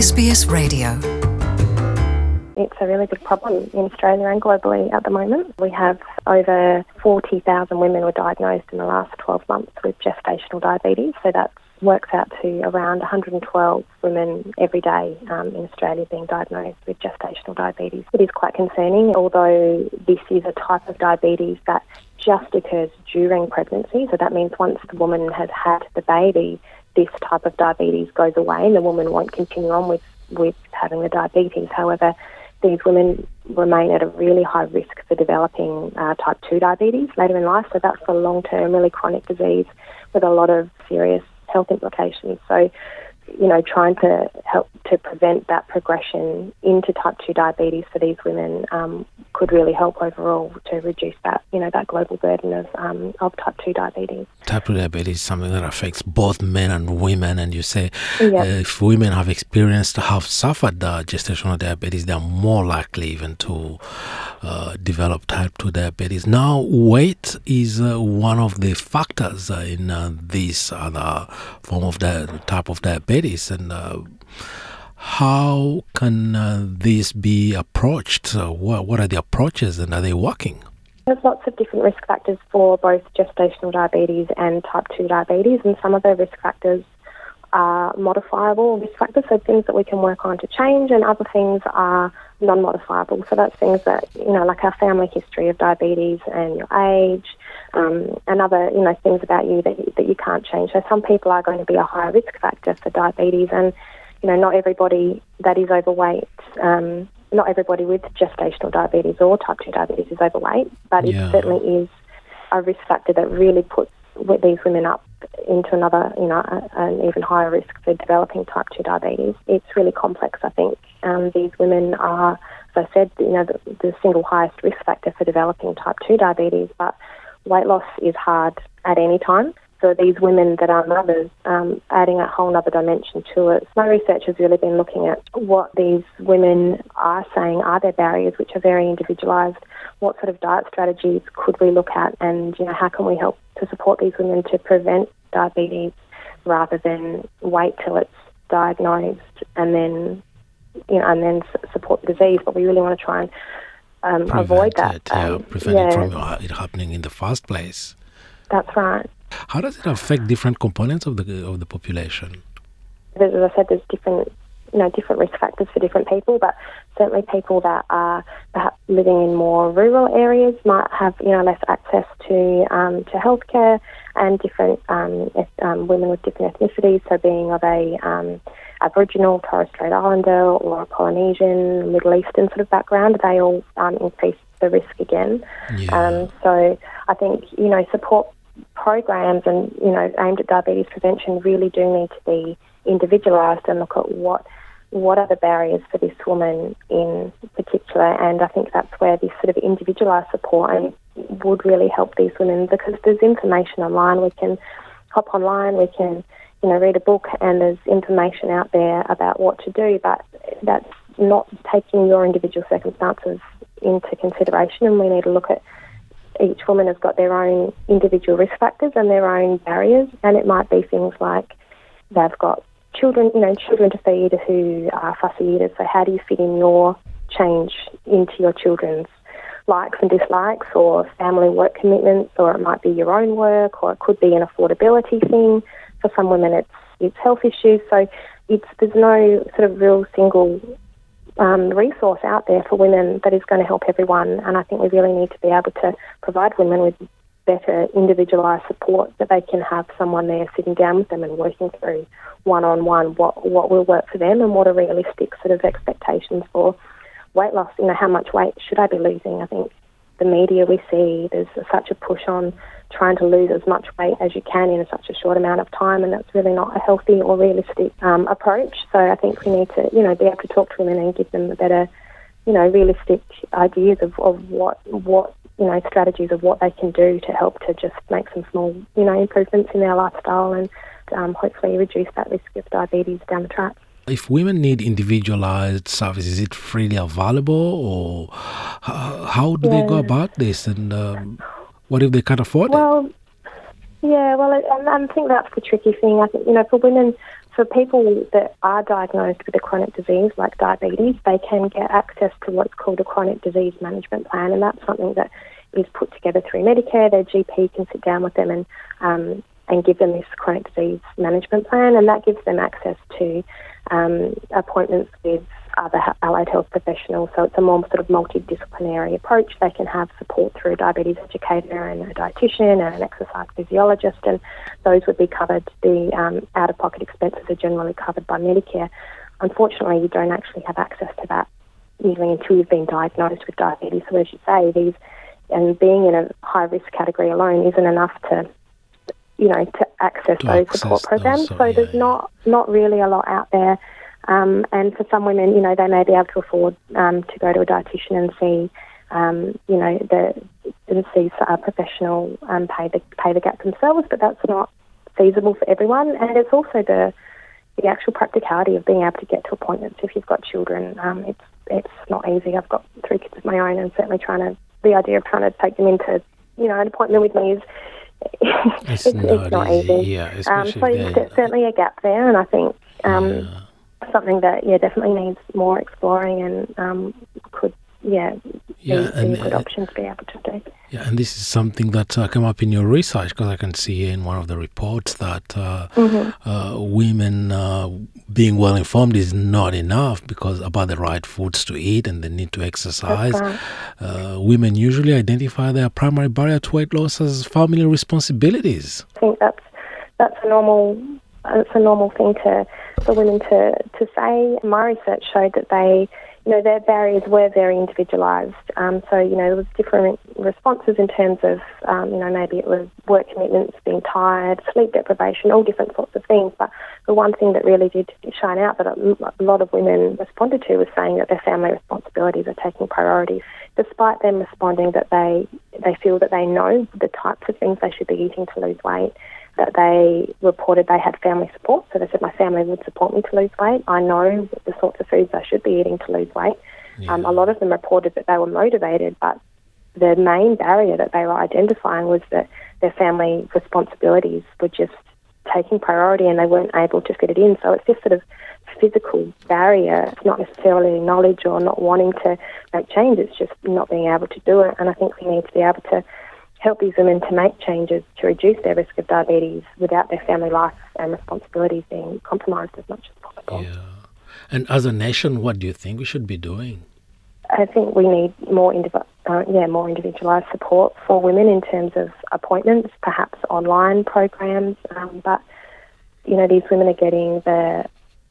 SBS Radio. It's a really big problem in Australia and globally at the moment. We have over 40,000 women were diagnosed in the last 12 months with gestational diabetes, so that works out to around 112 women every day in Australia being diagnosed with gestational diabetes. It is quite concerning, although this is a type of diabetes that just occurs during pregnancy, so that means once the woman has had the baby, this type of diabetes goes away and the woman won't continue on with having the diabetes. However, these women remain at a really high risk for developing type 2 diabetes later in life, so that's a long-term, really chronic disease with a lot of serious health implications. So, trying to help to prevent that progression into type 2 diabetes for these women could really help overall to reduce that, that global burden of type 2 diabetes. Type 2 diabetes is something that affects both men and women, and you say if women have suffered gestational diabetes, they're more likely even to develop type 2 diabetes. Now, weight is one of the factors in this other form of type of diabetes, and how can this be approached? What are the approaches, and are they working? There's lots of different risk factors for both gestational diabetes and type 2 diabetes, and some of the risk factors are modifiable risk factors, so things that we can work on to change, and other things are non-modifiable. So that's things that, like our family history of diabetes and your age, and other, things about you that you can't change. So some people are going to be a higher risk factor for diabetes, and, not everybody that is overweight, not everybody with gestational diabetes or type 2 diabetes is overweight, but it certainly is a risk factor that really puts these women up into another, an even higher risk for developing type 2 diabetes. It's really complex, I think. These women are, as I said, the single highest risk factor for developing type 2 diabetes, but weight loss is hard at any time. So these women that are mothers, adding a whole other dimension to it. My research has really been looking at what these women are saying are their barriers, which are very individualised. What sort of diet strategies could we look at, and how can we help to support these women to prevent diabetes rather than wait till it's diagnosed and then support the disease. But we really want to try and avoid that. Prevent it from it happening in the first place. That's right. How does it affect different components of the population? As I said, there's different risk factors for different people, but certainly people that are perhaps living in more rural areas might have, less access to healthcare, and different women with different ethnicities, so being of a Aboriginal, Torres Strait Islander, or a Polynesian, Middle Eastern sort of background, they all increase the risk again. So I think, support programs and, aimed at diabetes prevention really do need to be individualised and look at what are the barriers for this woman in particular. And I think that's where this sort of individualised support would really help these women, because there's information online. We can hop online, we can, read a book, and there's information out there about what to do, but that's not taking your individual circumstances into consideration, and we need to look at each woman has got their own individual risk factors and their own barriers, and it might be things like they've got children to feed who are fussy eaters, so how do you fit in your change into your children's likes and dislikes, or family work commitments, or it might be your own work, or it could be an affordability thing. For some women it's health issues, so there's no sort of real single resource out there for women that is going to help everyone, and I think we really need to be able to provide women with better individualised support, that they can have someone there sitting down with them and working through one-on-one what will work for them, and what are realistic sort of expectations for weight loss. How much weight should I be losing? I think the media we see, there's such a push on trying to lose as much weight as you can in such a short amount of time, and that's really not a healthy or realistic approach. So I think we need to, be able to talk to women and give them a better, realistic ideas of what strategies of what they can do to help to just make some small, improvements in their lifestyle, and hopefully reduce that risk of diabetes down the track. If women need individualized service, is it freely available, or how do they go about this? And what if they can't afford it? I think that's the tricky thing. I think, for women for people that are diagnosed with a chronic disease like diabetes, they can get access to what's called a chronic disease management plan, and that's something that is put together through Medicare. Their GP can sit down with them and give them this chronic disease management plan, and that gives them access to appointments with other allied health professionals. So it's a more sort of multidisciplinary approach. They can have support through a diabetes educator and a dietitian and an exercise physiologist, and those would be covered. The out-of-pocket expenses are generally covered by Medicare. Unfortunately, you don't actually have access to that usually until you've been diagnosed with diabetes. So as you say, and being in a high-risk category alone isn't enough to access those support programs. There's not really a lot out there. And for some women, they may be able to afford to go to a dietitian and see, see a professional pay the gap themselves, but that's not feasible for everyone. And it's also the actual practicality of being able to get to appointments if you've got children. It's not easy. I've got 3 kids of my own, and certainly the idea of trying to take them into, an appointment with me is it's not easy. Yeah, so there's certainly a gap there, and I think something that definitely needs more exploring and could be a good option to be able to do. Yeah, and this is something that came up in your research, because I can see in one of the reports that women being well informed is not enough because about the right foods to eat and the need to exercise. Right. Women usually identify their primary barrier to weight loss as family responsibilities. I think that's a normal thing for women to say. My research showed that their barriers were very individualised. There was different responses in terms of, maybe it was work commitments, being tired, sleep deprivation, all different sorts of things. But the one thing that really did shine out that a lot of women responded to was saying that their family responsibilities are taking priority, despite them responding that they feel that they know the types of things they should be eating to lose weight, that they reported they had family support. So they said, my family would support me to lose weight. I know the sorts of foods I should be eating to lose weight. Yeah. A lot of them reported that they were motivated, but the main barrier that they were identifying was that their family responsibilities were just taking priority and they weren't able to fit it in. So it's this sort of physical barrier. It's not necessarily knowledge or not wanting to make change. It's just not being able to do it. And I think we need to be able to help these women to make changes to reduce their risk of diabetes without their family life and responsibilities being compromised as much as possible. Yeah. And as a nation, what do you think we should be doing? I think we need more individualised support for women in terms of appointments, perhaps online programs. But these women are getting the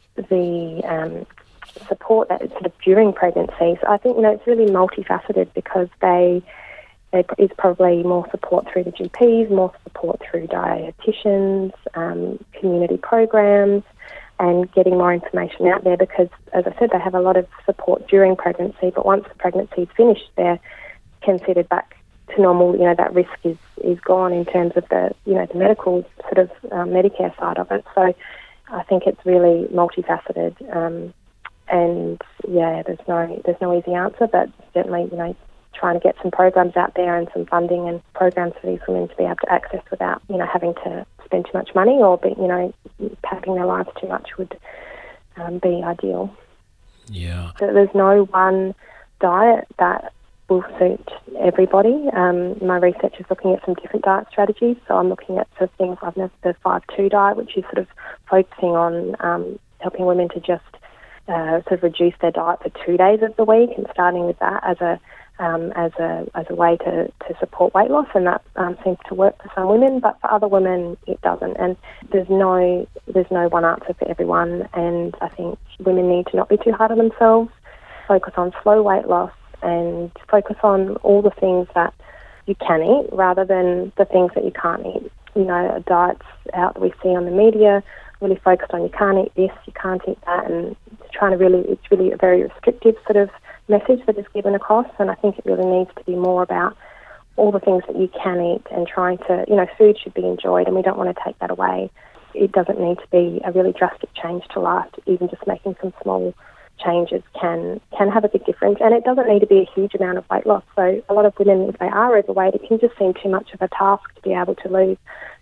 support that is sort of during pregnancy. So I think it's really multifaceted because there is probably more support through the GPs, more support through dietitians, community programs, and getting more information out there because, as I said, they have a lot of support during pregnancy, but once the pregnancy is finished, they're considered back to normal. That risk is gone in terms of the medical sort of Medicare side of it. So I think it's really multifaceted, and there's no easy answer, but certainly trying to get some programs out there and some funding and programs for these women to be able to access without having to spend too much money or impacting their lives too much would be ideal. Yeah. So there's no one diet that will suit everybody. My research is looking at some different diet strategies. So I'm looking at things like the 5-2 diet, which is sort of focusing on helping women to just sort of reduce their diet for 2 days of the week and starting with that as a way to support weight loss, and that seems to work for some women, but for other women it doesn't. And there's no one answer for everyone, and I think women need to not be too hard on themselves, focus on slow weight loss and focus on all the things that you can eat rather than the things that you can't eat. Diets out that we see on the media really focused on you can't eat this, you can't eat that, and it's really a very restrictive sort of message that is given across, and I think it really needs to be more about all the things that you can eat and trying to, food should be enjoyed and we don't want to take that away. It doesn't need to be a really drastic change to life. Even just making some small changes can have a big difference, and it doesn't need to be a huge amount of weight loss. So a lot of women, if they are overweight, it can just seem too much of a task to be able to lose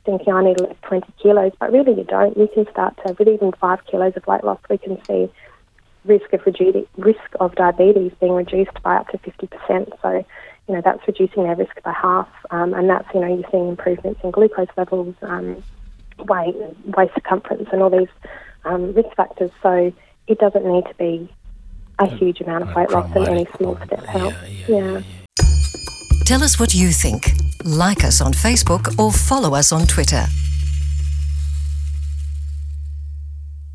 thinking I need to lose 20 kilos, but really you don't. You can start to, with even 5 kilos of weight loss, we can see risk of diabetes being reduced by up to 50%. So, that's reducing their risk by half, and that's, you're seeing improvements in glucose levels, weight, waist circumference, and all these risk factors. So it doesn't need to be a huge amount of weight loss, and any small step helps. Yeah. Tell us what you think. Like us on Facebook or follow us on Twitter.